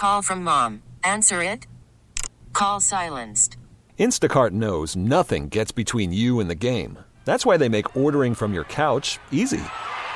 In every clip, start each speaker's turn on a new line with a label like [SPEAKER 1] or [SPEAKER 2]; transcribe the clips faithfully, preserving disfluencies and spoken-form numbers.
[SPEAKER 1] Call from mom. Answer it. Call silenced.
[SPEAKER 2] Instacart knows nothing gets between you and the game. That's why they make ordering from your couch easy.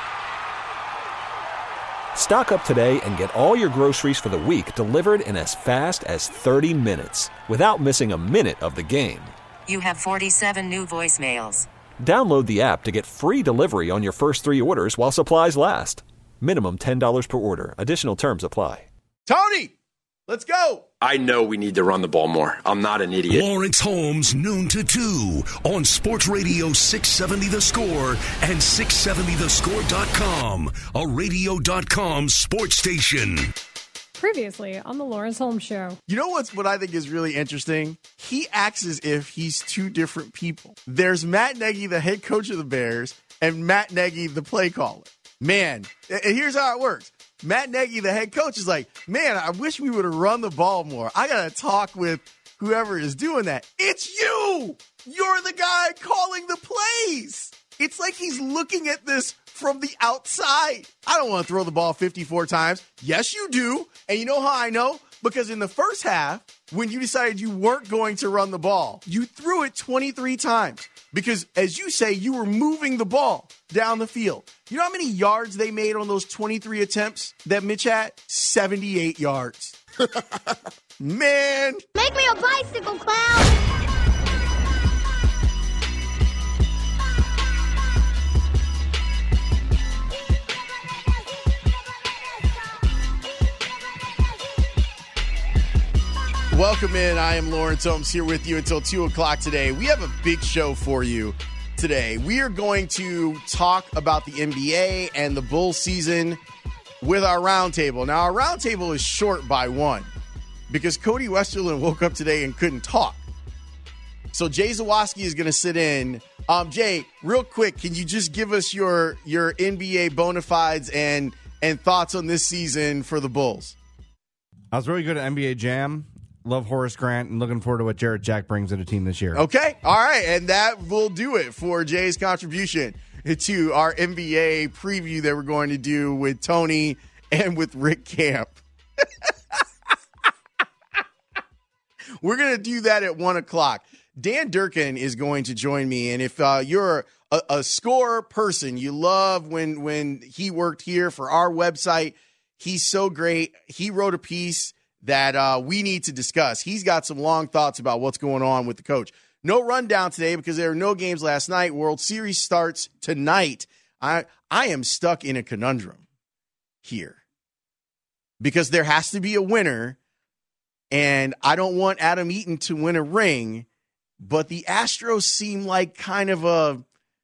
[SPEAKER 2] Stock up today and get all your groceries for the week delivered in as fast as thirty minutes without missing a minute of the game.
[SPEAKER 1] You have forty-seven new voicemails.
[SPEAKER 2] Download the app to get free delivery on your first three orders while supplies last. Minimum ten dollars per order. Additional terms apply.
[SPEAKER 3] Tony, let's go.
[SPEAKER 4] I know we need to run the ball more. I'm not an idiot.
[SPEAKER 5] Lawrence Holmes, noon to two on Sports Radio six seventy The Score and six seventy the score dot com, a radio dot com sports station.
[SPEAKER 6] Previously on the Lawrence Holmes Show.
[SPEAKER 3] You know what's what I think is really interesting? He acts as if he's two different people. There's Matt Nagy, the head coach of the Bears, and Matt Nagy, the play caller. Man, and here's how it works. Matt Nagy, the head coach, is like, man, I wish we would have run the ball more. I got to talk with whoever is doing that. It's you. You're the guy calling the plays. It's like he's looking at this from the outside. I don't want to throw the ball fifty-four times. Yes, you do. And you know how I know? Because in the first half, when you decided you weren't going to run the ball, you threw it twenty-three times. Because, as you say, you were moving the ball down the field. You know how many yards they made on those twenty-three attempts that Mitch had? seventy-eight yards. Man.
[SPEAKER 7] Make me a bicycle clown.
[SPEAKER 3] Welcome in. I am Lawrence Holmes here with you until two o'clock today. We have a big show for you today. We are going to talk about the N B A and the Bull season with our roundtable. Now, our roundtable is short by one because Cody Westerlund woke up today and couldn't talk. So Jay Zawaski is going to sit in. Um, Jay, real quick, can you just give us your your N B A bona fides and, and thoughts on this season for the Bulls?
[SPEAKER 8] I was really good at N B A Jam. Love Horace Grant and looking forward to what Jarrett Jack brings to the team this year.
[SPEAKER 3] Okay. All right. And that will do it for Jay's contribution to our N B A preview that we're going to do with Tony and with Rick Camp. We're going to do that at one o'clock. Dan Durkin is going to join me. And if uh, you're a, a score person, you love when, when he worked here for our website, he's so great. He wrote a piece that uh, we need to discuss. He's got some long thoughts about what's going on with the coach. No rundown today because there were no games last night. World Series starts tonight. I I am stuck in a conundrum here because there has to be a winner, and I don't want Adam Eaton to win a ring, but the Astros seem like kind of a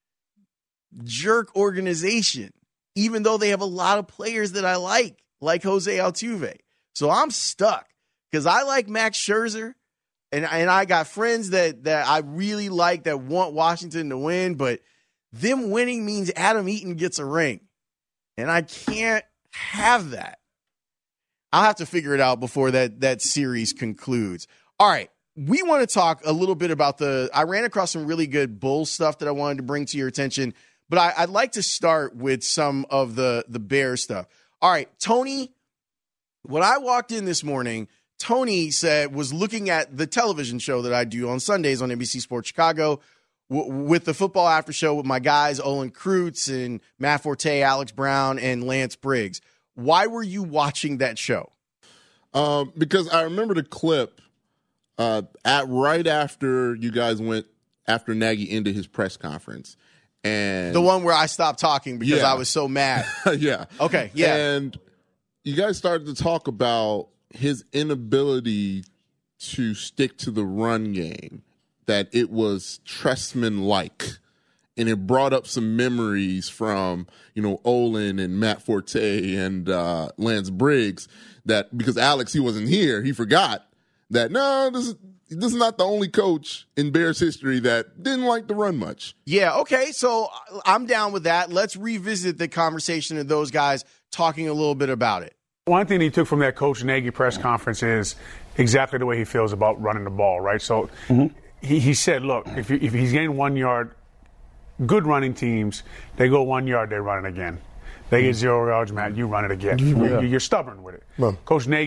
[SPEAKER 3] jerk organization, even though they have a lot of players that I like, like Jose Altuve. So I'm stuck because I like Max Scherzer, and, and I got friends that, that I really like that want Washington to win, but them winning means Adam Eaton gets a ring, and I can't have that. I'll have to figure it out before that, that series concludes. All right, we want to talk a little bit about the – I ran across some really good Bulls stuff that I wanted to bring to your attention, but I, I'd like to start with some of the, the Bears stuff. All right, Tony – when I walked in this morning, Tony said was looking at the television show that I do on Sundays on N B C Sports Chicago w- with the football after show with my guys, Olin Kreutz and Matt Forte, Alex Brown, and Lance Briggs. Why were you watching that show?
[SPEAKER 9] Um, because I remember the clip uh, at right after you guys went after Nagy ended his press conference. And
[SPEAKER 3] the one where I stopped talking because
[SPEAKER 9] yeah.
[SPEAKER 3] I was so mad.
[SPEAKER 9] yeah.
[SPEAKER 3] Okay, yeah.
[SPEAKER 9] And you guys started to talk about his inability to stick to the run game, that it was Trestman-like. And it brought up some memories from, you know, Olin and Matt Forte and uh, Lance Briggs that because Alex, he wasn't here, he forgot that, no, this is, this is not the only coach in Bears history that didn't like to run much.
[SPEAKER 3] Yeah, okay, so I'm down with that. Let's revisit the conversation of those guys talking a little bit about it.
[SPEAKER 10] One thing he took from that Coach Nagy press conference is exactly the way he feels about running the ball, right? So mm-hmm. he, he said, look, if, you, if he's getting one yard, good running teams, they go one yard, they run it again. They get zero yards, Matt, you run it again. Yeah. You're stubborn with it. Man. Coach Nagy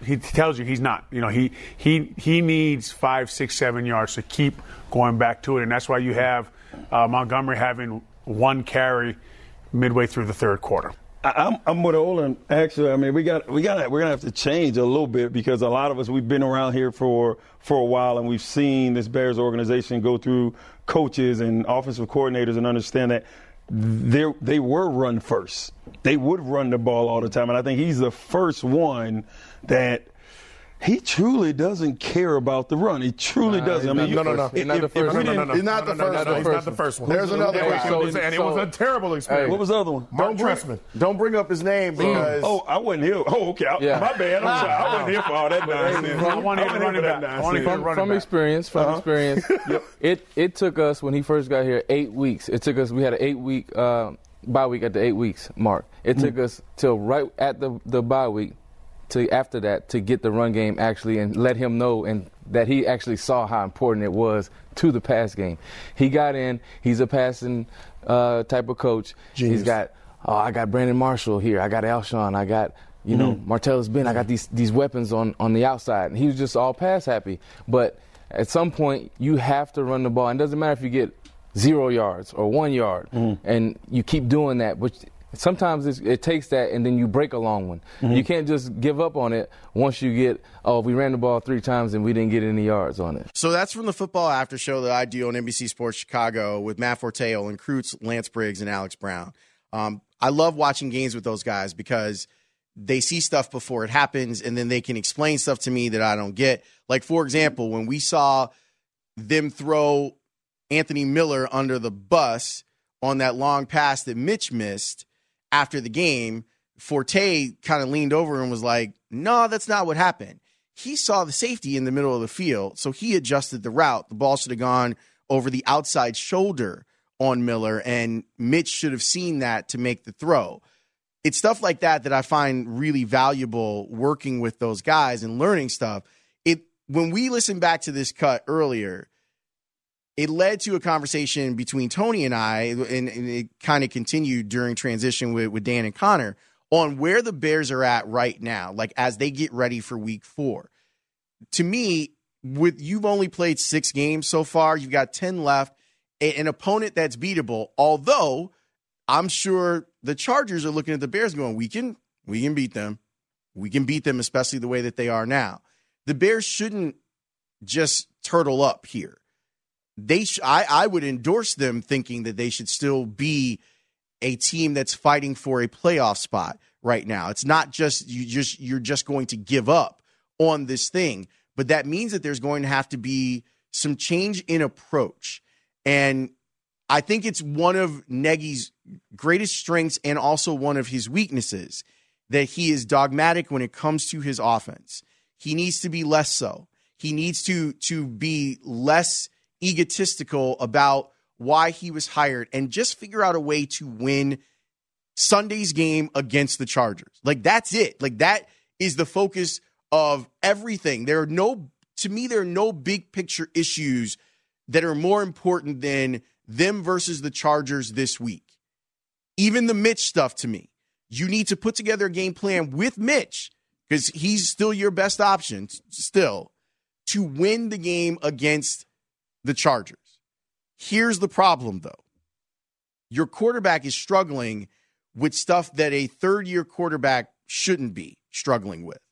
[SPEAKER 10] he tells you he's not. You know, he he he needs five, six, seven yards to keep going back to it, and that's why you have uh, Montgomery having one carry midway through the third quarter.
[SPEAKER 11] I'm, I'm with Olin. Actually, I mean, we got we got we're gonna have to change a little bit because a lot of us we've been around here for for a while and we've seen this Bears organization go through coaches and offensive coordinators and understand that they they were run first. They would run the ball all the time, and I think he's the first one that. He truly doesn't care about the run. He truly
[SPEAKER 12] nah,
[SPEAKER 11] doesn't. I mean,
[SPEAKER 12] no, no, no. He's not the first one.
[SPEAKER 3] He's not the first one.
[SPEAKER 12] He's not the first one.
[SPEAKER 3] There's another
[SPEAKER 12] one.
[SPEAKER 3] So,
[SPEAKER 12] and it was a terrible experience.
[SPEAKER 11] Hey, what was the other one?
[SPEAKER 3] Don't bring, don't bring up his name because.
[SPEAKER 11] Oh, I wasn't here. Oh, okay.
[SPEAKER 12] Yeah.
[SPEAKER 11] My bad. I'm sorry. I wasn't here for all that nonsense.
[SPEAKER 10] I want to hear running back.
[SPEAKER 12] From, from experience, from uh-huh. experience, yep. it it took us when he first got here eight weeks. It took us. We had an eight week uh, bye week at the eight weeks mark. It mm. took us till right at the the bye week. To after that to get the run game actually and let him know and that he actually saw how important it was to the pass game. He got in. He's a passing uh, type of coach. Genius. He's got oh I got Brandon Marshall here. I got Alshon. I got you mm-hmm. know Martellus Ben. I got these these weapons on on the outside. And he was just all pass happy. But at some point you have to run the ball. And it doesn't matter if you get zero yards or one yard mm-hmm. and you keep doing that. Which sometimes it's, it takes that, and then you break a long one. Mm-hmm. You can't just give up on it once you get, oh, we ran the ball three times and we didn't get any yards on it.
[SPEAKER 3] So that's from the Football After Show that I do on N B C Sports Chicago with Matt Forte, Olin Kreutz, Lance Briggs, and Alex Brown. Um, I love watching games with those guys because they see stuff before it happens, and then they can explain stuff to me that I don't get. Like, for example, when we saw them throw Anthony Miller under the bus on that long pass that Mitch missed, after the game, Forte kind of leaned over and was like, no, that's not what happened. He saw the safety in the middle of the field, so he adjusted the route. The ball should have gone over the outside shoulder on Miller, and Mitch should have seen that to make the throw. It's stuff like that that I find really valuable working with those guys and learning stuff. It when we listened back to this cut earlier, it led to a conversation between Tony and I, and, and it kind of continued during transition with, with Dan and Connor, on where the Bears are at right now, like as they get ready for week four. To me, with you've only played six games so far, you've got ten left, a, an opponent that's beatable, although I'm sure the Chargers are looking at the Bears going, we can, we can beat them. We can beat them, especially the way that they are now. The Bears shouldn't just turtle up here. They, sh- I, I would endorse them thinking that they should still be a team that's fighting for a playoff spot right now. It's not just you just you're just going to give up on this thing, but that means that there's going to have to be some change in approach. And I think it's one of Nagy's greatest strengths and also one of his weaknesses that he is dogmatic when it comes to his offense. He needs to be less so. He needs to to be less egotistical about why he was hired and just figure out a way to win Sunday's game against the Chargers. Like, that's it. Like, that is the focus of everything. There are no, to me, there are no big picture issues that are more important than them versus the Chargers this week. Even the Mitch stuff, to me, you need to put together a game plan with Mitch because he's still your best option still to win the game against the Chargers. Here's the problem, though. Your quarterback is struggling with stuff that a third-year quarterback shouldn't be struggling with.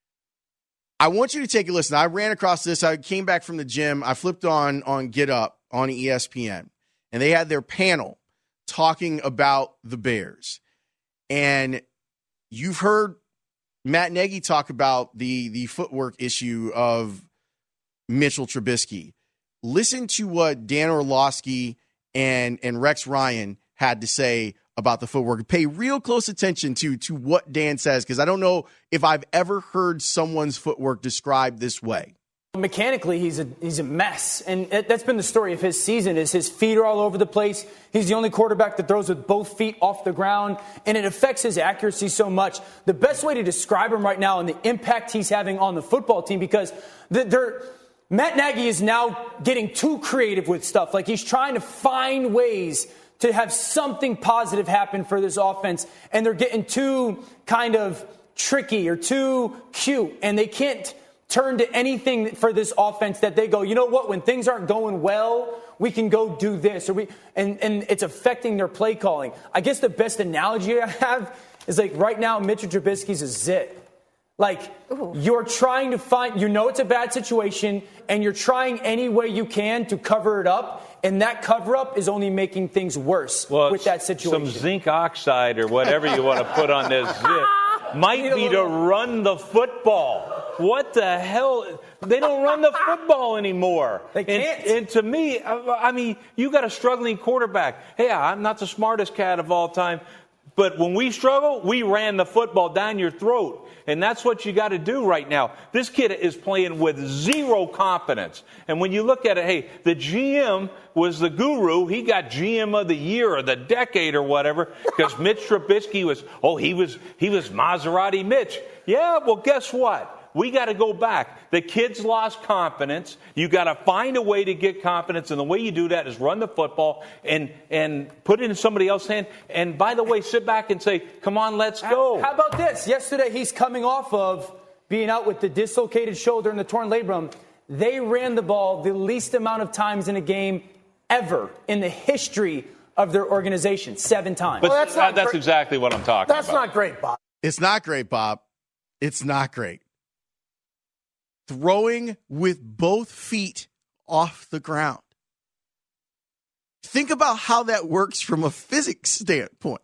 [SPEAKER 3] I want you to take a listen. I ran across this. I came back from the gym. I flipped on, on Get Up on E S P N, and they had their panel talking about the Bears. And you've heard Matt Nagy talk about the, the footwork issue of Mitchell Trubisky. Listen to what Dan Orlovsky and, and Rex Ryan had to say about the footwork. Pay real close attention to, to what Dan says, because I don't know if I've ever heard someone's footwork described this way.
[SPEAKER 13] Mechanically, he's a he's a mess, and it, that's been the story of his season. Is his feet are all over the place. He's the only quarterback that throws with both feet off the ground, and it affects his accuracy so much. The best way to describe him right now and the impact he's having on the football team, because they're Matt Nagy is now getting too creative with stuff. Like, he's trying to find ways to have something positive happen for this offense, and they're getting too kind of tricky or too cute, and they can't turn to anything for this offense that they go, you know what, when things aren't going well, we can go do this, or we, and, and it's affecting their play calling. I guess the best analogy I have is like right now, Mitchell Trubisky's a zit. Like, Ooh. You're trying to find, you know it's a bad situation, and you're trying any way you can to cover it up, and that cover-up is only making things worse well, with that situation.
[SPEAKER 14] Some zinc oxide or whatever you want to put on this zit might be to run the football. What the hell? They don't run the football anymore.
[SPEAKER 13] They can't.
[SPEAKER 14] And, and to me, I mean, you got a struggling quarterback. Hey, I'm not the smartest cat of all time, but when we struggle, we ran the football down your throat. And that's what you got to do right now. This kid is playing with zero confidence. And when you look at it, hey, the G M was the guru. He got G M of the year or the decade or whatever because Mitch Trubisky was, oh, he was he was Maserati Mitch. Yeah, well, guess what? We got to go back. The kids lost confidence. You got to find a way to get confidence, and the way you do that is run the football and and put it in somebody else's hand. And by the way, sit back and say, "Come on, let's go."
[SPEAKER 13] How, how about this? Yesterday, he's coming off of being out with the dislocated shoulder and the torn labrum. They ran the ball the least amount of times in a game ever in the history of their organization, seven times.
[SPEAKER 14] But well, that's, not that's exactly what I'm talking
[SPEAKER 15] that's
[SPEAKER 14] about.
[SPEAKER 15] That's not great, Bob.
[SPEAKER 3] It's not great, Bob. It's not great. Throwing with both feet off the ground. Think about how that works from a physics standpoint.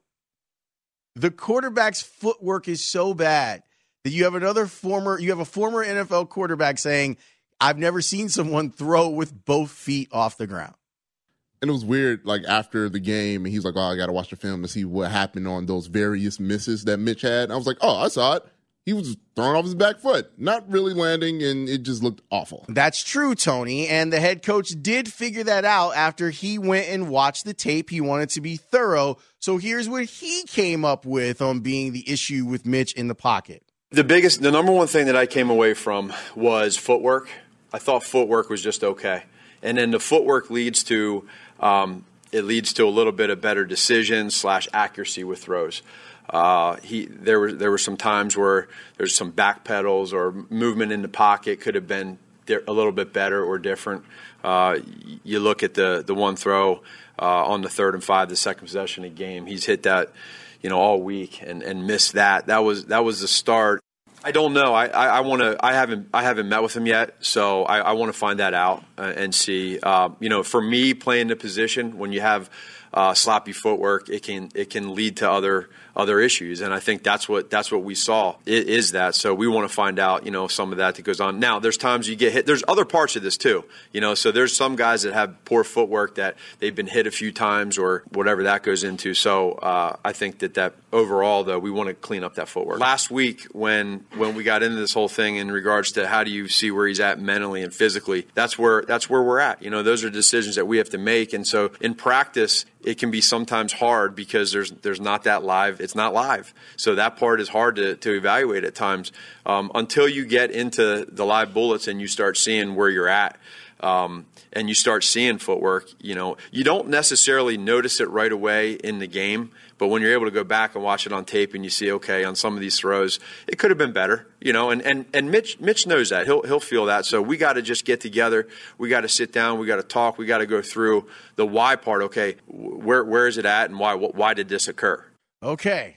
[SPEAKER 3] The quarterback's footwork is so bad that you have another former, you have a former N F L quarterback saying, I've never seen someone throw with both feet off the ground.
[SPEAKER 9] And it was weird, like, after the game, and he's like, oh, I got to watch the film to see what happened on those various misses that Mitch had. And I was like, oh, I saw it. He was throwing off his back foot, not really landing, and it just looked awful.
[SPEAKER 3] That's true, Tony, and the head coach did figure that out after he went and watched the tape. He wanted to be thorough, so here's what he came up with on being the issue with Mitch in the pocket.
[SPEAKER 4] The biggest, the number one thing that I came away from was footwork. I thought footwork was just okay. And then the footwork leads to, um, it leads to a little bit of better decision slash accuracy with throws. Uh, he there were there were some times where there's some back pedals or movement in the pocket could have been a little bit better or different. Uh, you look at the the one throw uh, on the third and five, the second possession of the game. He's hit that, you know, all week and, and missed that. That was that was the start. I don't know. I, I, I want to. I haven't. I haven't met with him yet, so I, I want to find that out uh, and see. Uh, you know, for me, playing the position when you have uh, sloppy footwork, it can it can lead to other other issues, and I think that's what that's what we saw it, is that. So we want to find out, you know, some of that that goes on. Now, there's times you get hit. There's other parts of this too, you know. So there's some guys that have poor footwork that they've been hit a few times or whatever that goes into. So uh, I think that that overall, though, we want to clean up that footwork. Last week when when we got into this whole thing in regards to how do you see where he's at mentally and physically, that's where that's where we're at. You know, those are decisions that we have to make, and so in practice, it can be sometimes hard because there's there's not that live. It's not live. So that part is hard to, to evaluate at times um, until you get into the live bullets and you start seeing where you're at um, and you start seeing footwork. You know, you don't necessarily notice it right away in the game, but when you're able to go back and watch it on tape and you see, okay, on some of these throws, it could have been better, you know, and, and, and Mitch Mitch knows that. He'll he'll feel that. So we got to just get together. We got to sit down. We got to talk. We got to go through the why part. Okay, where where is it at and why why did this occur?
[SPEAKER 3] Okay.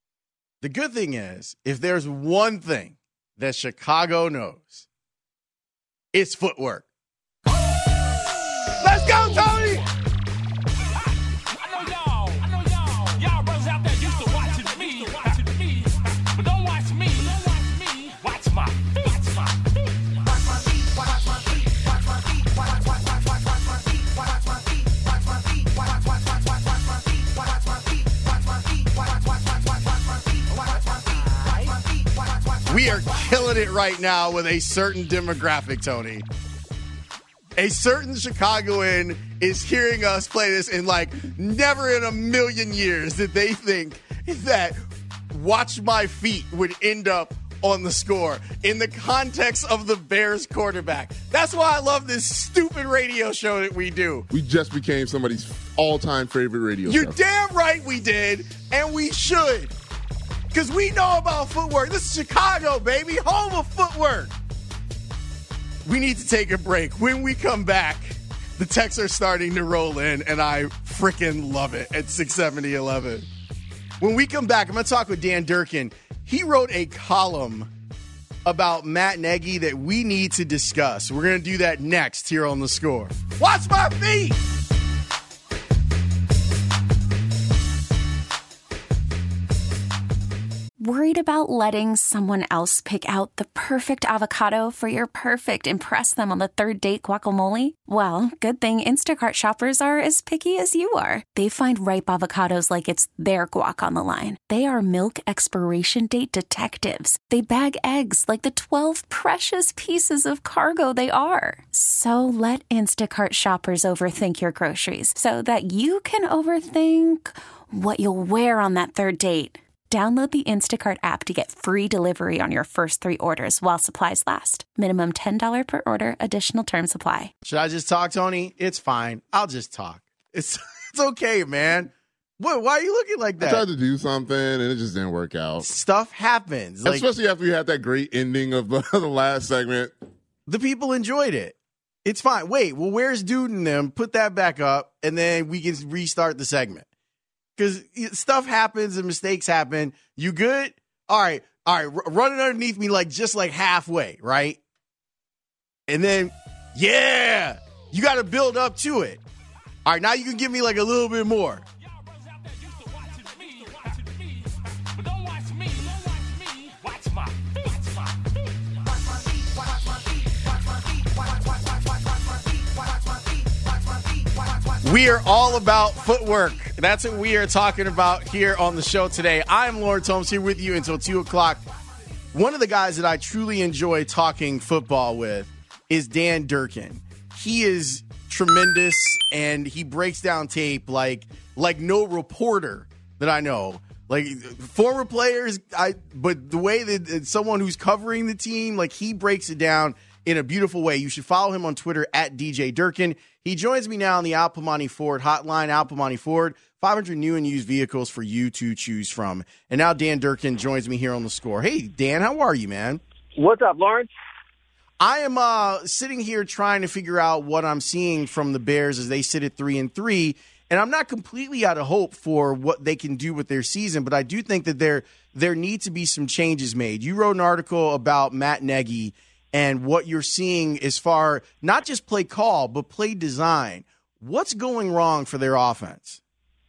[SPEAKER 3] The good thing is, if there's one thing that Chicago knows, it's footwork. Let's go, Tony! We are killing it right now with a certain demographic, Tony. A certain Chicagoan is hearing us play this and like never in a million years did they think that watch my feet would end up on the score in the context of the Bears quarterback. That's why I love this stupid radio show that we do.
[SPEAKER 9] We just became somebody's all-time favorite radio
[SPEAKER 3] You're
[SPEAKER 9] show.
[SPEAKER 3] You're damn right we did, and we should. Because we know about footwork. This is Chicago, baby, home of footwork. We need to take a break. When we come back, the texts are starting to roll in, and I freaking love it at six seventy eleven. When we come back, I'm going to talk with Dan Durkin. He wrote a column about Matt Nagy that we need to discuss. We're going to do that next here on The Score. Watch my feet!
[SPEAKER 15] Worried about letting someone else pick out the perfect avocado for your perfect impress them on the third date guacamole? Well, good thing Instacart shoppers are as picky as you are. They find ripe avocados like it's their guac on the line. They are milk expiration date detectives. They bag eggs like the twelve precious pieces of cargo they are. So let Instacart shoppers overthink your groceries so that you can overthink what you'll wear on that third date. Download the Instacart app to get free delivery on your first three orders while supplies last. Minimum ten dollars per order. Additional terms apply.
[SPEAKER 3] Should I just talk, Tony? It's fine. I'll just talk. It's it's okay, man. What? Why are you looking like that?
[SPEAKER 9] I tried to do something, and it just didn't work out.
[SPEAKER 3] Stuff happens. Like,
[SPEAKER 9] especially after you had that great ending of the, the last segment.
[SPEAKER 3] The people enjoyed it. It's fine. Wait, well, where's Dude and them? Put that back up, and then we can restart the segment. Because stuff happens and mistakes happen. You good? All right. All right. R- run it underneath me like just like halfway, right? And then, yeah, you got to build up to it. All right. Now you can give me like a little bit more. We are all about footwork. That's what we are talking about here on the show today. I'm Lawrence Holmes here with you until two o'clock. One of the guys that I truly enjoy talking football with is Dan Durkin. He is tremendous, and he breaks down tape like like no reporter that I know. Like former players, I but the way that someone who's covering the team, like he breaks it down in a beautiful way. You should follow him on Twitter at D J Durkin. He joins me now on the Al Piemonte Ford hotline. Al Piemonte Ford, five hundred new and used vehicles for you to choose from. And now Dan Durkin joins me here on The Score. Hey, Dan, how are you, man?
[SPEAKER 16] What's up, Lawrence?
[SPEAKER 3] I am uh, sitting here trying to figure out what I'm seeing from the Bears as they sit at three and three. And I'm not completely out of hope for what they can do with their season, but I do think that there there need to be some changes made. You wrote an article about Matt Nagy and what you're seeing as far, not just play call, but play design. What's going wrong for their offense?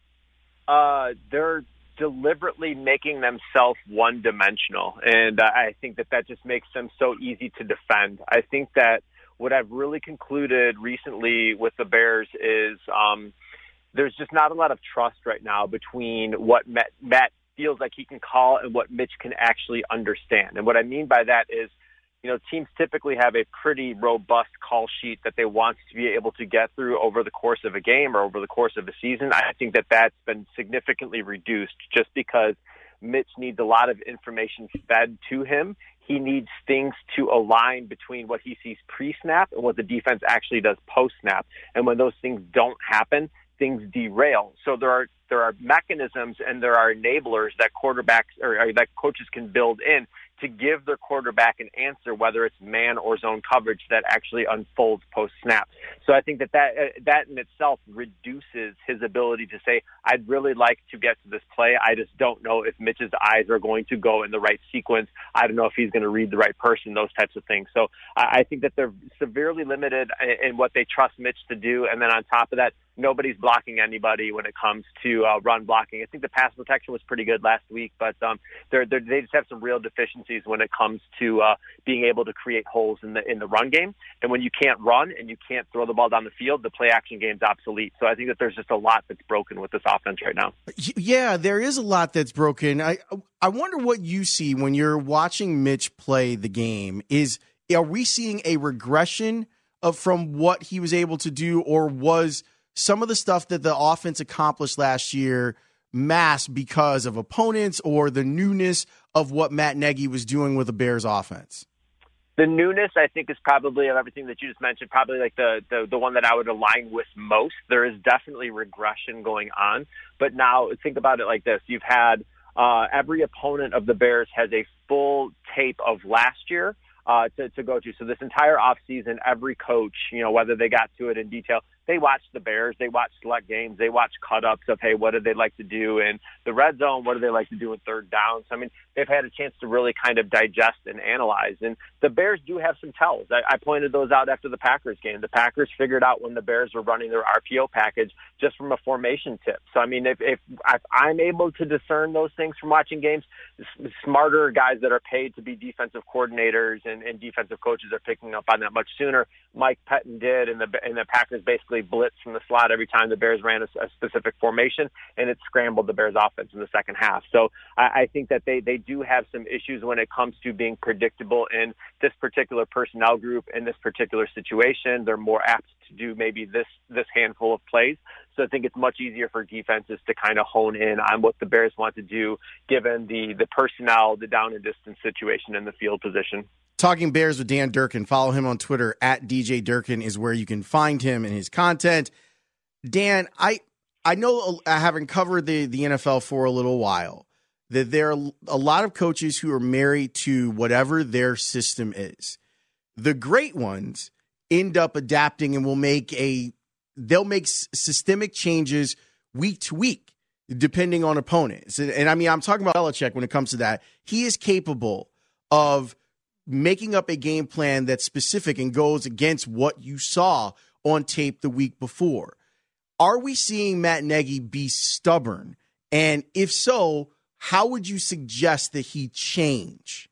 [SPEAKER 16] Uh, they're deliberately making themselves one-dimensional, and uh, I think that that just makes them so easy to defend. I think that what I've really concluded recently with the Bears is um, there's just not a lot of trust right now between what Matt, Matt feels like he can call and what Mitch can actually understand. And what I mean by that is, you know, teams typically have a pretty robust call sheet that they want to be able to get through over the course of a game or over the course of a season. I think that that's been significantly reduced just because Mitch needs a lot of information fed to him. He needs things to align between what he sees pre-snap and what the defense actually does post-snap. And when those things don't happen, things derail. So there are there are mechanisms and there are enablers that quarterbacks or, or that coaches can build in to give their quarterback an answer, whether it's man or zone coverage that actually unfolds post-snap. So I think that that, uh, that in itself reduces his ability to say, I'd really like to get to this play. I just don't know if Mitch's eyes are going to go in the right sequence. I don't know if he's going to read the right person, those types of things. So I, I think that they're severely limited in, in what they trust Mitch to do. And then on top of that, nobody's blocking anybody when it comes to uh, run blocking. I think the pass protection was pretty good last week, but um, they're, they're, they just have some real deficiencies when it comes to uh, being able to create holes in the in the run game. And when you can't run and you can't throw the ball down the field, the play action game's obsolete. So I think that there's just a lot that's broken with this offense right now.
[SPEAKER 3] Yeah, there is a lot that's broken. I I wonder what you see when you're watching Mitch play the game. Is are we seeing a regression of from what he was able to do, or was some of the stuff that the offense accomplished last year masked because of opponents or the newness of what Matt Nagy was doing with the Bears offense?
[SPEAKER 16] The newness, I think, is probably of everything that you just mentioned, probably like the, the, the one that I would align with most. There is definitely regression going on. But now think about it like this. You've had uh, every opponent of the Bears has a full tape of last year uh, to, to go to. So this entire offseason, every coach, you know, whether they got to it in detail, they watch the Bears, they watch select games, they watch cut-ups of, hey, what do they like to do in the red zone? What do they like to do in third down? So, I mean, they've had a chance to really kind of digest and analyze. And the Bears do have some tells. I, I pointed those out after the Packers game. The Packers figured out when the Bears were running their R P O package just from a formation tip. So, I mean, if, if, if I'm able to discern those things from watching games, smarter guys that are paid to be defensive coordinators and, and defensive coaches are picking up on that much sooner. Mike Pettin did, and the, and the Packers basically blitz from the slot every time the Bears ran a, a specific formation, and it scrambled the Bears offense in the second half. So I, I think that they, they do have some issues when it comes to being predictable in this particular personnel group, in this particular situation. They're more apt to do maybe this, this handful of plays. So I think it's much easier for defenses to kind of hone in on what the Bears want to do, given the, the personnel, the down and distance situation, and the field position.
[SPEAKER 3] Talking Bears with Dan Durkin. Follow him on Twitter at D J Durkin is where you can find him and his content. Dan, I I know, I haven't covered the, the N F L for a little while, that there are a lot of coaches who are married to whatever their system is. The great ones end up adapting and will make a they'll make systemic changes week to week, depending on opponents. And, and I mean, I'm talking about Belichick when it comes to that. He is capable of making up a game plan that's specific and goes against what you saw on tape the week before. Are we seeing Matt Nagy be stubborn? And if so, how would you suggest that he change?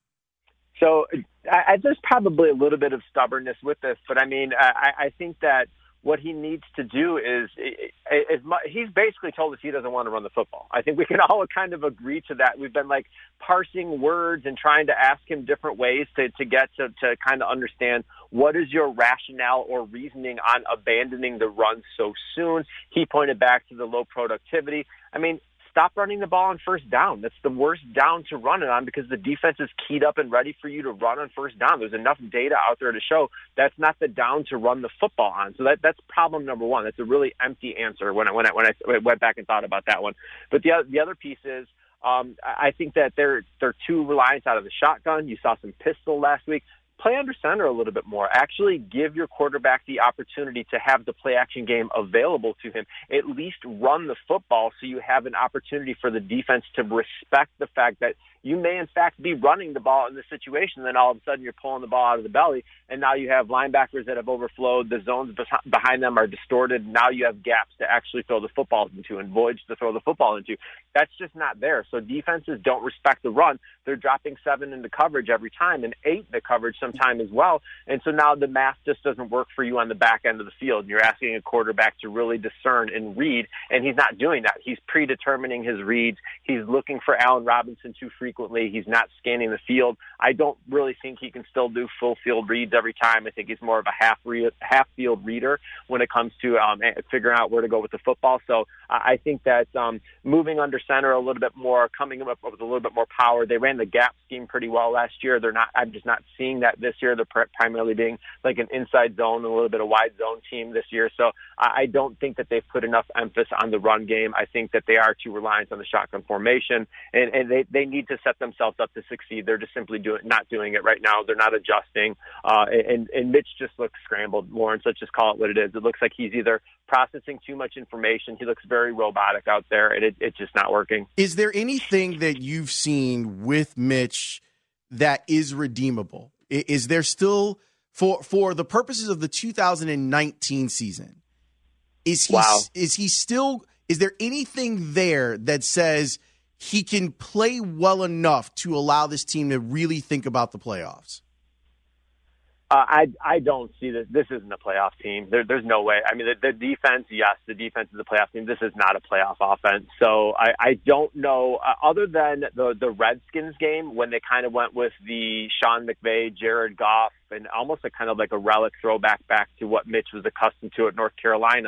[SPEAKER 16] So I, I, there's probably a little bit of stubbornness with this, but I mean, I, I think that what he needs to do is, is, he's basically told us he doesn't want to run the football. I think we can all kind of agree to that. We've been like parsing words and trying to ask him different ways to, to get to, to kind of understand what is your rationale or reasoning on abandoning the run so soon. He pointed back to the low productivity. I mean, stop running the ball on first down. That's the worst down to run it on because the defense is keyed up and ready for you to run on first down. There's enough data out there to show that's not the down to run the football on. So that that's problem number one. That's a really empty answer when I, when I, when I went back and thought about that one. But the the other piece is um, I think that they're they're too reliant out of the shotgun. You saw some pistol last week. Play under center a little bit more. Actually give your quarterback the opportunity to have the play action game available to him. At least run the football so you have an opportunity for the defense to respect the fact that you may, in fact, be running the ball in this situation. Then all of a sudden you're pulling the ball out of the belly, and now you have linebackers that have overflowed. The zones behind them are distorted. Now you have gaps to actually throw the football into and voids to throw the football into. That's just not there. So defenses don't respect the run. They're dropping seven into coverage every time and eight into coverage sometime as well. And so now the math just doesn't work for you on the back end of the field. You're asking a quarterback to really discern and read, and he's not doing that. He's predetermining his reads. He's looking for Allen Robinson too frequently. He's not scanning the field. I don't really think he can still do full field reads every time. I think he's more of a half re- half field reader when it comes to um, figuring out where to go with the football. So I think that um, moving under center a little bit more, coming up with a little bit more power. They ran the gap scheme pretty well last year. They're not. I'm just not seeing that this year. They're pr- primarily being like an inside zone, a little bit of wide zone team this year. So I don't think that they've put enough emphasis on the run game. I think that they are too reliant on the shotgun formation, and, and they, they need to set themselves up to succeed. They're just simply doing not doing it right now. They're not adjusting, uh, and, and Mitch just looks scrambled. Lawrence, let's just call it what it is. It looks like he's either processing too much information. He looks very robotic out there, and it, it's just not working.
[SPEAKER 3] Is there anything that you've seen with Mitch that is redeemable? Is there still, for for the purposes of the two thousand nineteen season, is he
[SPEAKER 16] wow.
[SPEAKER 3] is he still, is there anything there that says he can play well enough to allow this team to really think about the playoffs?
[SPEAKER 16] Uh, I I don't see this. This isn't a playoff team. There, there's no way. I mean, the, the defense, yes, the defense is a playoff team. This is not a playoff offense. So I, I don't know, uh, other than the, the Redskins game when they kind of went with the Sean McVay, Jared Goff, and almost a kind of like a relic throwback back to what Mitch was accustomed to at North Carolina.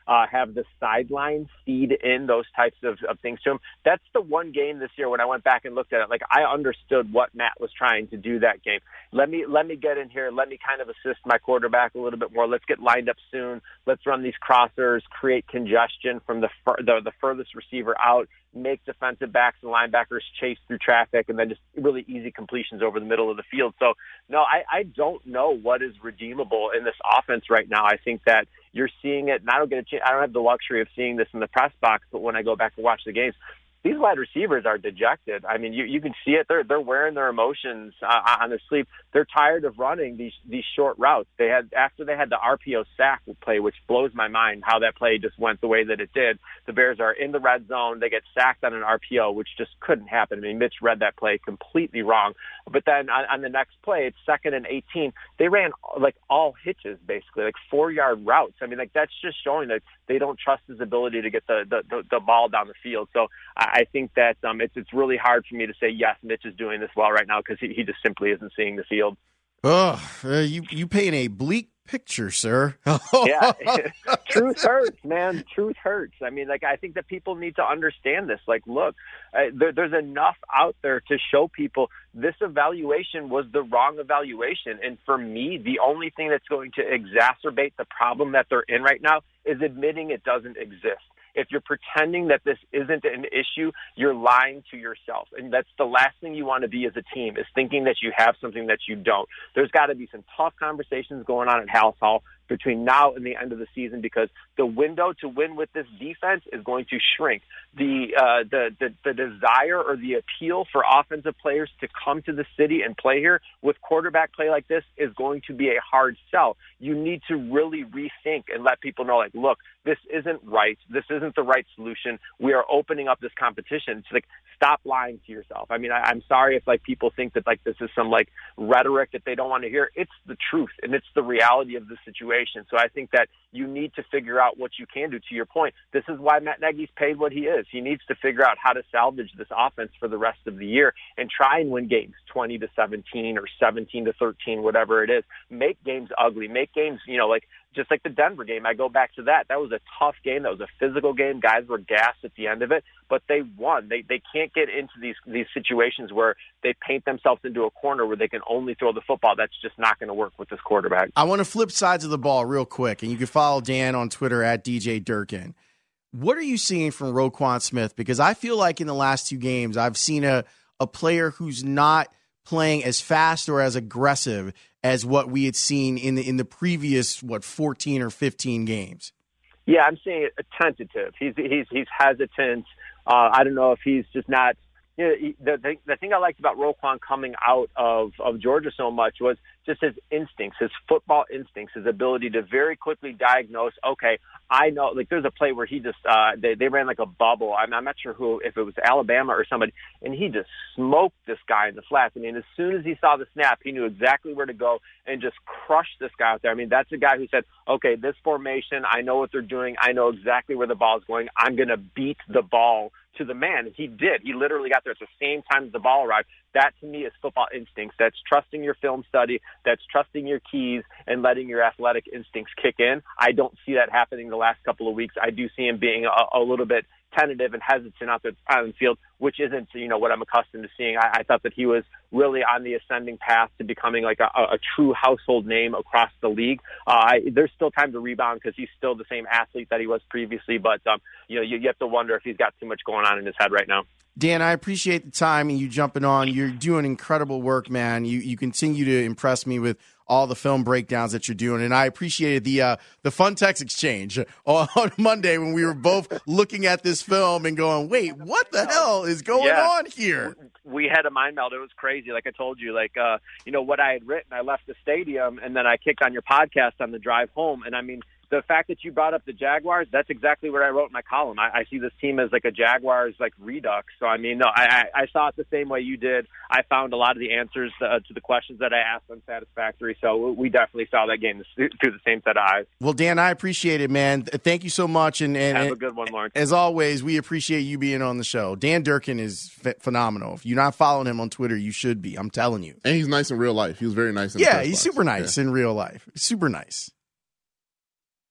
[SPEAKER 16] uh, have the sideline feed in those types of, of things to him. That's the one game this year when I went back and looked at it, like I understood what Matt was trying to do that game. Let me let me get in here. Let me kind of assist my quarterback a little bit more. Let's get lined up soon. Let's run these crossers, create congestion from the fur, the, the furthest receiver out, make defensive backs and linebackers chase through traffic, and then just really easy completions over the middle of the field. So, no, I, I don't know what is redeemable in this offense right now. I think that you're seeing it, and I don't get a chance, I don't have the luxury of seeing this in the press box, but when I go back to watch the games, these wide receivers are dejected. I mean, you, you can see it. They're they're wearing their emotions uh, on their sleeve. They're tired of running these these short routes. They had after they had the R P O sack play, which blows my mind how that play just went the way that it did. The Bears are in the red zone. They get sacked on an R P O, which just couldn't happen. I mean, Mitch read that play completely wrong. But then on, on the next play, it's second and eighteen. They ran like all hitches, basically, like four yard routes. I mean, like that's just showing that they don't trust his ability to get the the, the, the ball down the field. So I, I think that um, it's it's really hard for me to say, yes, Mitch is doing this well right now because he, he just simply isn't seeing the field.
[SPEAKER 3] Oh, uh, you you paint a bleak picture, sir.
[SPEAKER 16] Yeah, truth hurts, man. Truth hurts. I mean, like I think that people need to understand this. Like, look, uh, there, there's enough out there to show people this evaluation was the wrong evaluation. And for me, the only thing that's going to exacerbate the problem that they're in right now is admitting it doesn't exist. If you're pretending that this isn't an issue, you're lying to yourself. And that's the last thing you want to be as a team, is thinking that you have something that you don't. There's got to be some tough conversations going on at Halas Hall between now and the end of the season, because the window to win with this defense is going to shrink. The, uh, the, the, the desire or the appeal for offensive players to come to the city and play here with quarterback play like this is going to be a hard sell. You need to really rethink and let people know, like, look, this isn't right. This isn't the right solution. We are opening up this competition. It's like, stop lying to yourself. I mean, I, I'm sorry if like people think that like this is some like rhetoric that they don't want to hear. It's the truth, and it's the reality of the situation. So I think that you need to figure out what you can do. To your point, this is why Matt Nagy's paid what he is. He needs to figure out how to salvage this offense for the rest of the year and try and win games twenty to seventeen or seventeen to thirteen, whatever it is. Make games ugly. Make games, you know, like just like the Denver game. I go back to that. That was a tough game. That was a physical game. Guys were gassed at the end of it, but they won. They they can't get into these these situations where they paint themselves into a corner where they can only throw the football. That's just not going to work with this quarterback.
[SPEAKER 3] I want to flip sides of the ball real quick, and you can follow Dan on Twitter at D J Durkin. What are you seeing from Roquan Smith? Because I feel like in the last two games, I've seen a, a player who's not playing as fast or as aggressive as what we had seen in the in the previous, what, fourteen or fifteen games.
[SPEAKER 16] Yeah, I'm seeing it tentative. He's he's he's hesitant. Uh, I don't know if he's just not. You know, the, the the thing I liked about Roquan coming out of of Georgia so much was just his instincts, his football instincts, his ability to very quickly diagnose. Okay, I know. Like there's a play where he just uh, they they ran like a bubble. I'm, I'm not sure who, if it was Alabama or somebody, and he just smoked this guy in the flats. I mean, as soon as he saw the snap, he knew exactly where to go and just crushed this guy out there. I mean, that's a guy who said, okay, this formation, I know what they're doing. I know exactly where the ball is going. I'm going to beat the ball to the man. He did. He literally got there at the same time as the ball arrived. That, to me, is football instincts. That's trusting your film study. That's trusting your keys and letting your athletic instincts kick in. I don't see that happening the last couple of weeks. I do see him being a, a little bit tentative and hesitant out there on the field, which isn't, you know, what I'm accustomed to seeing. I, I thought that he was really on the ascending path to becoming like a, a true household name across the league. Uh, I, there's still time to rebound because he's still the same athlete that he was previously, but um, you know, you, you have to wonder if he's got too much going on in his head right now.
[SPEAKER 3] Dan, I appreciate the time and you jumping on. You're doing incredible work, man. You you continue to impress me with all the film breakdowns that you're doing, and I appreciated the uh, the fun text exchange on Monday when we were both looking at this film and going, "Wait, what the hell is going
[SPEAKER 16] yeah.
[SPEAKER 3] on here?"
[SPEAKER 16] We had a mind meld. It was crazy. Like I told you, like uh, you know what I had written. I left the stadium and then I kicked on your podcast on the drive home, and I mean, the fact that you brought up the Jaguars, that's exactly what I wrote in my column. I, I see this team as like a Jaguars like redux. So, I mean, no, I, I, I saw it the same way you did. I found a lot of the answers uh, to the questions that I asked unsatisfactory. So we definitely saw that game through the same set of eyes.
[SPEAKER 3] Well, Dan, I appreciate it, man. Thank you so much. And, and
[SPEAKER 16] Have a good one, Lawrence.
[SPEAKER 3] As always, we appreciate you being on the show. Dan Durkin is f- phenomenal. If you're not following him on Twitter, you should be. I'm telling you.
[SPEAKER 9] And he's nice in real life. He was very nice in
[SPEAKER 3] Yeah,
[SPEAKER 9] the
[SPEAKER 3] he's
[SPEAKER 9] box.
[SPEAKER 3] super nice
[SPEAKER 9] yeah.
[SPEAKER 3] in real life. Super nice.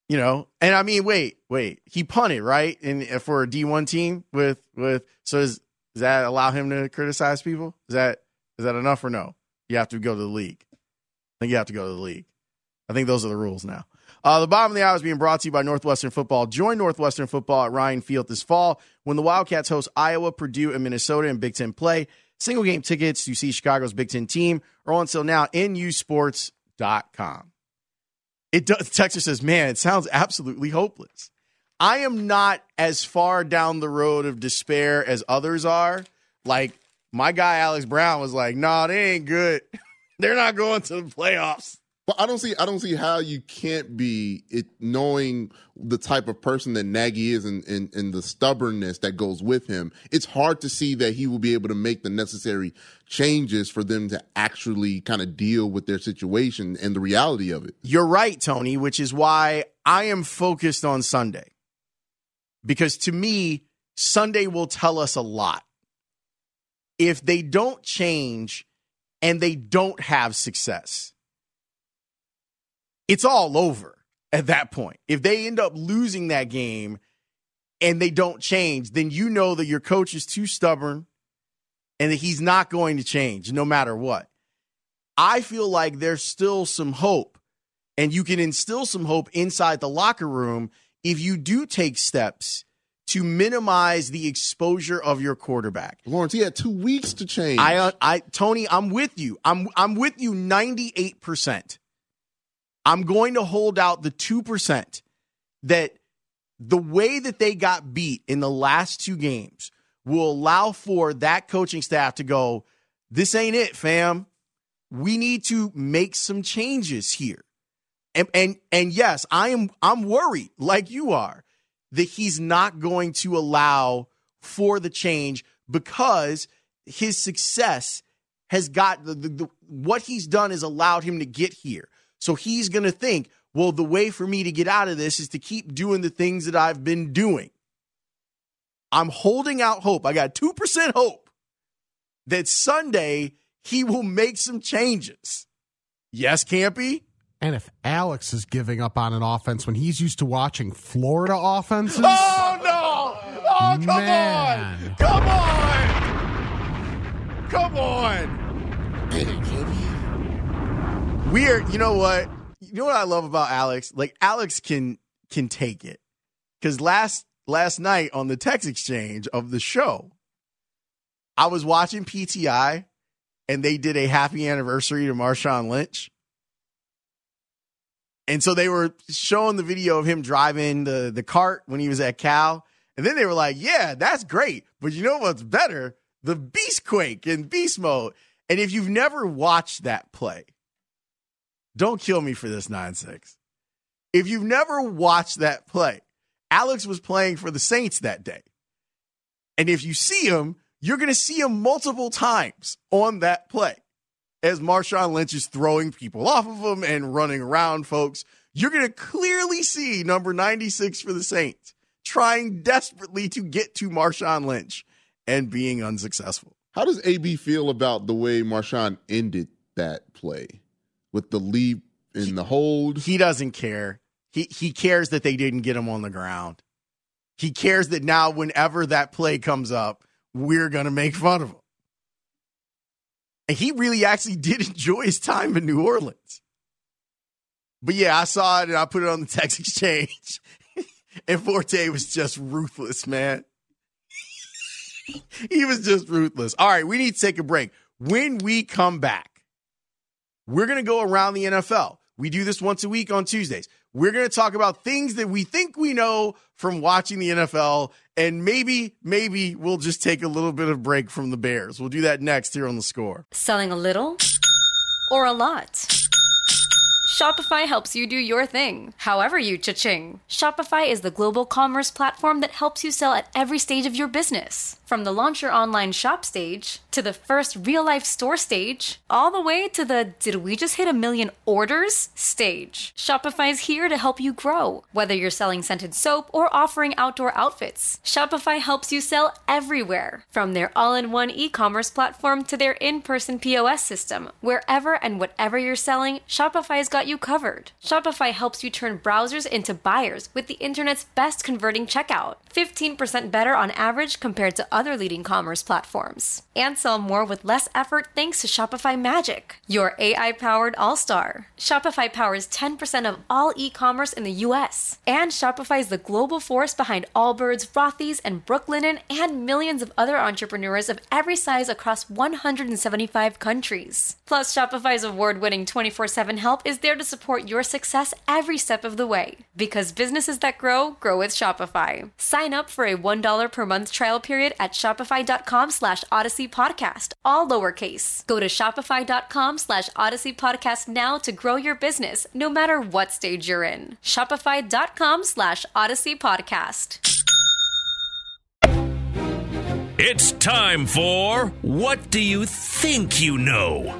[SPEAKER 3] You know, and I mean, wait, wait. He punted, right? And for a D one team with with so does, does that allow him to criticize people? Is that is that enough or no? You have to go to the league. I think you have to go to the league. I think those are the rules now. Uh, the bottom of the hour is being brought to you by Northwestern Football. Join Northwestern Football at Ryan Field this fall when the Wildcats host Iowa, Purdue, and Minnesota in Big Ten play. Single game tickets to see Chicago's Big Ten team are on sale now. N U sports dot com. It does. Texas says, man, it sounds absolutely hopeless. I am not as far down the road of despair as others are. Like, my guy Alex Brown was like, nah, they ain't good. They're not going to the playoffs.
[SPEAKER 9] Well, I don't see I don't see how you can't be it knowing the type of person that Nagy is and, and, and the stubbornness that goes with him. It's hard to see that he will be able to make the necessary changes for them to actually kind of deal with their situation and the reality of it.
[SPEAKER 3] You're right, Tony, which is why I am focused on Sunday. Because to me, Sunday will tell us a lot. If they don't change and they don't have success, it's all over at that point. If they end up losing that game and they don't change, then you know that your coach is too stubborn and that he's not going to change no matter what. I feel like there's still some hope, and you can instill some hope inside the locker room if you do take steps to minimize the exposure of your quarterback.
[SPEAKER 9] Lawrence, he had two weeks to change.
[SPEAKER 3] I, uh, I, Tony, I'm with you. I'm, I'm with you ninety-eight percent. I'm going to hold out the two percent that the way that they got beat in the last two games will allow for that coaching staff to go, this ain't it, fam. We need to make some changes here. And and and yes, I am I'm worried, like you are, that he's not going to allow for the change because his success has got the, the, the what he's done has allowed him to get here. So he's going to think, well, the way for me to get out of this is to keep doing the things that I've been doing. I'm holding out hope. I got two percent hope that Sunday he will make some changes. Yes, Campy?
[SPEAKER 17] And if Alex is giving up on an offense when he's used to watching Florida offenses.
[SPEAKER 3] Oh, no. Oh, come
[SPEAKER 17] man.
[SPEAKER 3] on. Come on. Come on. Weird. You know what? You know what I love about Alex? Like, Alex can can take it. Because last last night on the text exchange of the show, I was watching P T I, and they did a happy anniversary to Marshawn Lynch. And so they were showing the video of him driving the, the cart when he was at Cal. And then they were like, yeah, that's great. But you know what's better? The Beast Quake in Beast Mode. And if you've never watched that play, don't kill me for this, nine six. If you've never watched that play, Alex was playing for the Saints that day. And if you see him, you're going to see him multiple times on that play. As Marshawn Lynch is throwing people off of him and running around folks, you're going to clearly see number ninety-six for the Saints trying desperately to get to Marshawn Lynch and being unsuccessful.
[SPEAKER 9] How does A B feel about the way Marshawn ended that play with the leap and the hold?
[SPEAKER 3] He doesn't care. He he cares that they didn't get him on the ground. He cares that now whenever that play comes up, we're going to make fun of him. And he really actually did enjoy his time in New Orleans. But yeah, I saw it and I put it on the text exchange. And Forte was just ruthless, man. He was just ruthless. All right, we need to take a break. When we come back, we're going to go around the N F L. We do this once a week on Tuesdays. We're going to talk about things that we think we know from watching the N F L, and maybe, maybe we'll just take a little bit of break from the Bears. We'll do that next here on The Score.
[SPEAKER 18] Selling a little or a lot? Shopify helps you do your thing, however you cha-ching. Shopify is the global commerce platform that helps you sell at every stage of your business. From the launch your online shop stage, to the first real-life store stage, all the way to the did we just hit a million orders stage. Shopify's here to help you grow. Whether you're selling scented soap or offering outdoor outfits, Shopify helps you sell everywhere. From their all-in-one e-commerce platform to their in-person P O S system, wherever and whatever you're selling, Shopify's got got you covered. Shopify helps you turn browsers into buyers with the internet's best converting checkout. fifteen percent better on average compared to other leading commerce platforms. And sell more with less effort thanks to Shopify Magic, your A I-powered all-star. Shopify powers ten percent of all e-commerce in the U S. And Shopify is the global force behind Allbirds, Rothy's, and Brooklinen, and millions of other entrepreneurs of every size across one hundred seventy-five countries. Plus, Shopify's award-winning twenty-four seven help is there to support your success every step of the way. Because businesses that grow, grow with Shopify. Sign up for a one dollar per month trial period at shopify.com slash Odyssey Podcast, all lowercase. Go to shopify.com slash Odyssey Podcast now to grow your business, no matter what stage you're in. Shopify.com slash Odyssey Podcast.
[SPEAKER 5] It's time for What Do You Think You Know?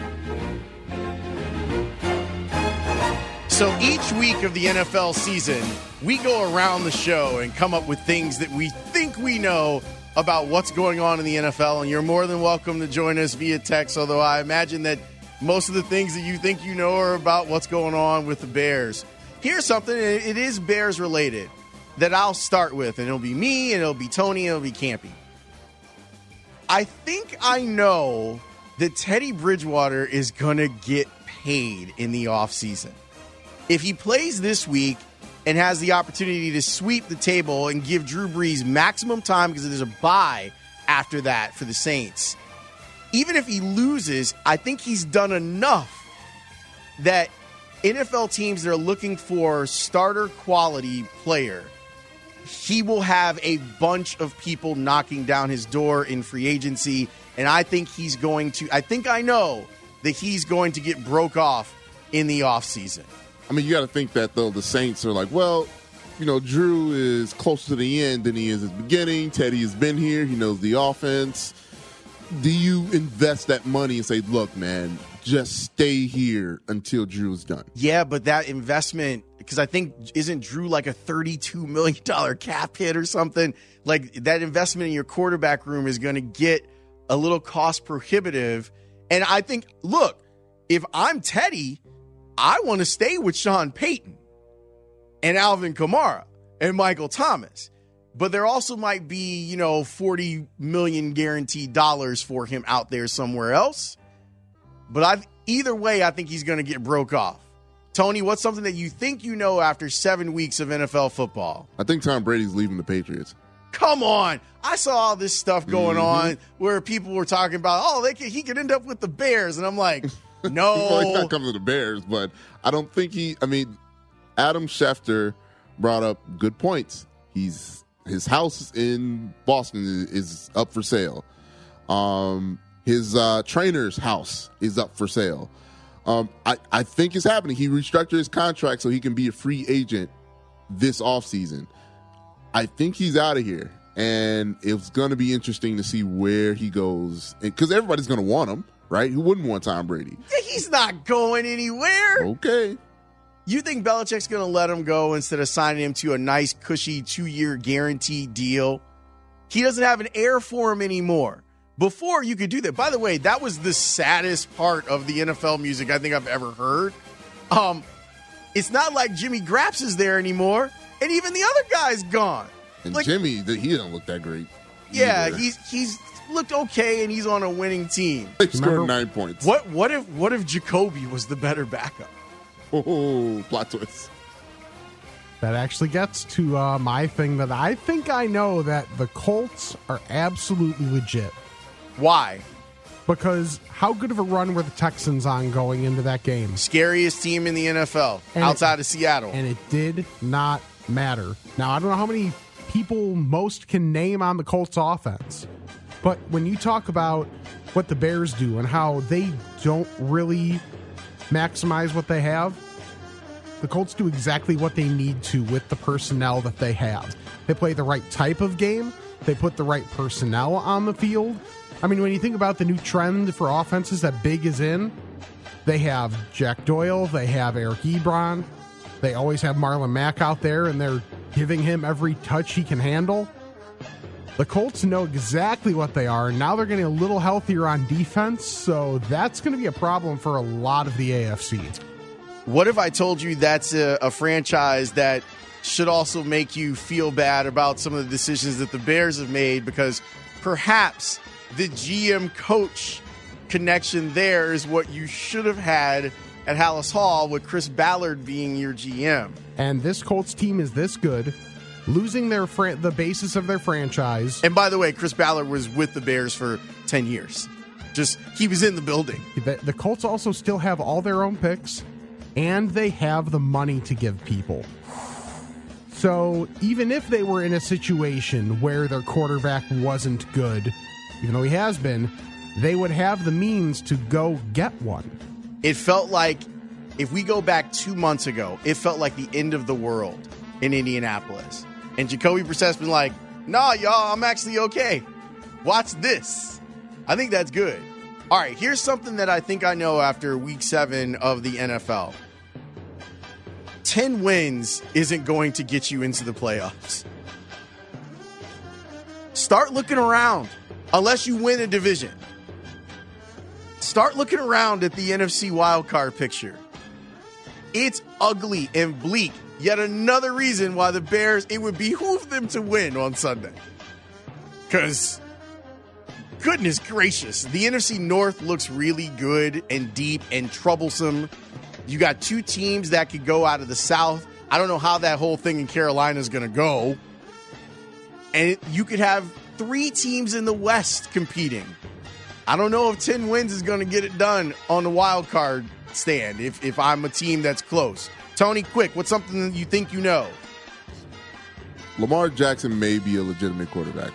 [SPEAKER 3] So each week of the N F L season, we go around the show and come up with things that we think we know about what's going on in the N F L, and you're more than welcome to join us via text, although I imagine that most of the things that you think you know are about what's going on with the Bears. Here's something, it is Bears related, that I'll start with, and it'll be me, and it'll be Tony, and it'll be Campy. I think I know that Teddy Bridgewater is going to get paid in the offseason. If he plays this week and has the opportunity to sweep the table and give Drew Brees maximum time because there's a bye after that for the Saints, even if he loses, I think he's done enough that N F L teams that are looking for starter quality player, he will have a bunch of people knocking down his door in free agency, and I think he's going to, I think I know that he's going to get broke off in the offseason.
[SPEAKER 9] I mean, you got to think that, though, the Saints are like, well, you know, Drew is closer to the end than he is at the beginning. Teddy has been here. He knows the offense. Do you invest that money and say, look, man, just stay here until Drew's done?
[SPEAKER 3] Yeah, but that investment, because I think, isn't Drew like a thirty-two million dollars cap hit or something? Like, that investment in your quarterback room is going to get a little cost prohibitive. And I think, look, if I'm Teddy, I want to stay with Sean Payton and Alvin Kamara and Michael Thomas. But there also might be, you know, forty million guaranteed dollars for him out there somewhere else. But I've, either way, I think he's going to get broke off. Tony, what's something that you think you know after seven weeks of N F L football?
[SPEAKER 9] I think Tom Brady's leaving the Patriots.
[SPEAKER 3] Come on. I saw all this stuff going
[SPEAKER 9] Mm-hmm.
[SPEAKER 3] on where people were talking about, oh, they could, he could end up with the Bears. And I'm like, no.
[SPEAKER 9] Well, he's not coming to the Bears, but I don't think he – I mean, Adam Schefter brought up good points. He's his house in Boston is, is up for sale. Um, his uh, trainer's house is up for sale. Um, I, I think it's happening. He restructured his contract so he can be a free agent this offseason. I think he's out of here, and it's going to be interesting to see where he goes because everybody's going to want him. Right? Who wouldn't want Tom Brady?
[SPEAKER 3] He's not going anywhere.
[SPEAKER 9] Okay.
[SPEAKER 3] You think Belichick's going to let him go instead of signing him to a nice, cushy two-year guaranteed deal? He doesn't have an heir for him anymore. Before, you could do that. By the way, that was the saddest part of the N F L music I think I've ever heard. Um, it's not like Jimmy Graps is there anymore, and even the other guy's gone.
[SPEAKER 9] And
[SPEAKER 3] like,
[SPEAKER 9] Jimmy, he doesn't look that great.
[SPEAKER 3] Yeah,
[SPEAKER 9] either.
[SPEAKER 3] he's he's looked okay, and he's on a winning team.
[SPEAKER 9] They scored nine points.
[SPEAKER 3] What what if what if Jacoby was the better backup?
[SPEAKER 9] Oh, plot twist.
[SPEAKER 17] That actually gets to uh, my thing that I think I know that the Colts are absolutely legit.
[SPEAKER 3] Why?
[SPEAKER 17] Because how good of a run were the Texans on going into that game?
[SPEAKER 3] Scariest team in the N F L
[SPEAKER 17] and
[SPEAKER 3] outside
[SPEAKER 17] it,
[SPEAKER 3] of Seattle.
[SPEAKER 17] And it did not matter. Now, I don't know how many people most can name on the Colts offense. But when you talk about what the Bears do and how they don't really maximize what they have, the Colts do exactly what they need to with the personnel that they have. They play the right type of game. They put the right personnel on the field. I mean, when you think about the new trend for offenses that Big is in, they have Jack Doyle, they have Eric Ebron, they always have Marlon Mack out there, and they're giving him every touch he can handle. The Colts know exactly what they are, and now they're getting a little healthier on defense, so that's going to be a problem for a lot of the A F C.
[SPEAKER 3] What if I told you that's a, a franchise that should also make you feel bad about some of the decisions that the Bears have made, because perhaps the G M coach connection there is what you should have had at Hallis Hall with Chris Ballard being your G M.
[SPEAKER 17] And this Colts team is this good, losing their fr- the basis of their franchise.
[SPEAKER 3] And by the way, Chris Ballard was with the Bears for ten years. Just, he was in the building.
[SPEAKER 17] The, the Colts also still have all their own picks, and they have the money to give people. So even if they were in a situation where their quarterback wasn't good, even though he has been, they would have the means to go get one.
[SPEAKER 3] It felt like, if we go back two months ago, it felt like the end of the world in Indianapolis. And Jacoby Brissett's been like, nah, y'all, I'm actually okay. Watch this. I think that's good. All right, here's something that I think I know after week seven of the N F L. ten wins isn't going to get you into the playoffs. Start looking around, unless you win a division. Start looking around at the N F C wildcard picture. It's ugly and bleak. Yet another reason why the Bears, it would behoove them to win on Sunday. Because, goodness gracious, the N F C North looks really good and deep and troublesome. You got two teams that could go out of the South. I don't know how that whole thing in Carolina is going to go. And it, you could have three teams in the West competing. I don't know if ten wins is going to get it done on the wild card stand if, if I'm a team that's close. Tony, quick, what's something that you think you know?
[SPEAKER 9] Lamar Jackson may be a legitimate quarterback.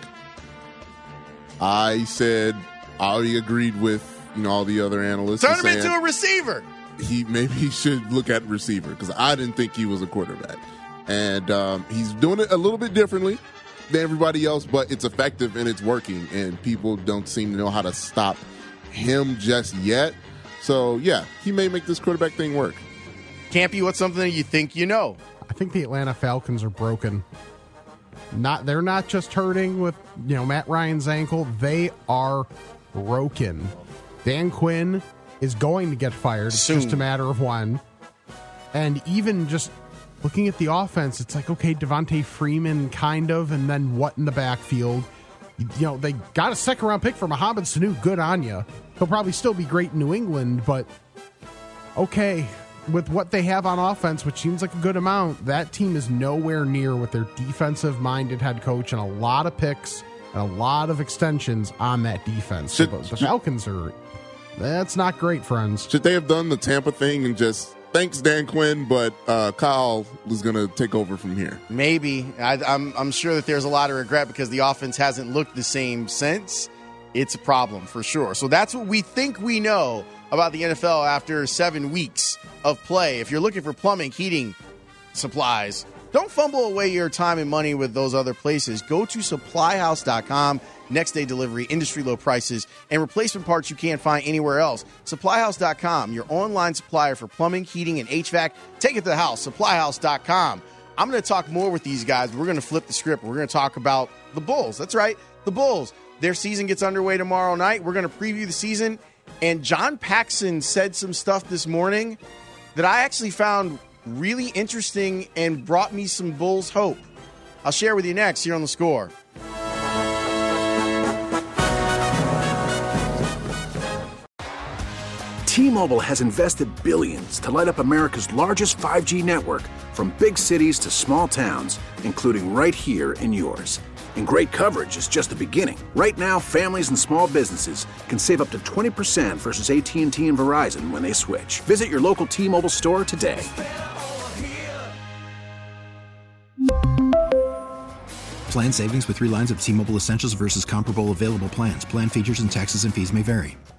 [SPEAKER 9] I said, I already agreed with you know all the other analysts.
[SPEAKER 3] Turn him into a receiver.
[SPEAKER 9] He maybe he should look at receiver, because I didn't think he was a quarterback. And um, he's doing it a little bit differently than everybody else, but it's effective and it's working, and people don't seem to know how to stop him just yet. So, yeah, he may make this quarterback thing work.
[SPEAKER 3] Campy, what's something that you think you know?
[SPEAKER 17] I think the Atlanta Falcons are broken. Not They're not just hurting with you know Matt Ryan's ankle. They are broken. Dan Quinn is going to get fired. It's
[SPEAKER 3] Soon.
[SPEAKER 17] just a matter of when. And even just looking at the offense, it's like, okay, Devontae Freeman kind of, and then what in the backfield? You know, they got a second-round pick for Mohamed Sanu. Good on you. He'll probably still be great in New England, but okay, with what they have on offense, which seems like a good amount, that team is nowhere near with their defensive-minded head coach and a lot of picks and a lot of extensions on that defense. So the, the Falcons are, that's not great, friends.
[SPEAKER 9] Should they have done the Tampa thing and just, thanks, Dan Quinn, but uh, Kyle is going to take over from here?
[SPEAKER 3] Maybe. I, I'm, I'm sure that there's a lot of regret because the offense hasn't looked the same since. It's a problem for sure. So that's what we think we know about the N F L after seven weeks of play. If you're looking for plumbing, heating supplies, don't fumble away your time and money with those other places. Go to supply house dot com. Next day delivery, industry low prices, and replacement parts you can't find anywhere else. supply house dot com, your online supplier for plumbing, heating, and H V A C. Take it to the house. supply house dot com. I'm going to talk more with these guys. We're going to flip the script. We're going to talk about the Bulls. That's right, the Bulls. Their season gets underway tomorrow night. We're going to preview the season. And John Paxson said some stuff this morning that I actually found really interesting and brought me some Bulls hope. I'll share with you next here on The Score.
[SPEAKER 19] T-Mobile has invested billions to light up America's largest five G network, from big cities to small towns, including right here in yours. And great coverage is just the beginning. Right now, families and small businesses can save up to twenty percent versus A T and T and Verizon when they switch. Visit your local T-Mobile store today.
[SPEAKER 20] Plan savings with three lines of T-Mobile Essentials versus comparable available plans. Plan features and taxes and fees may vary.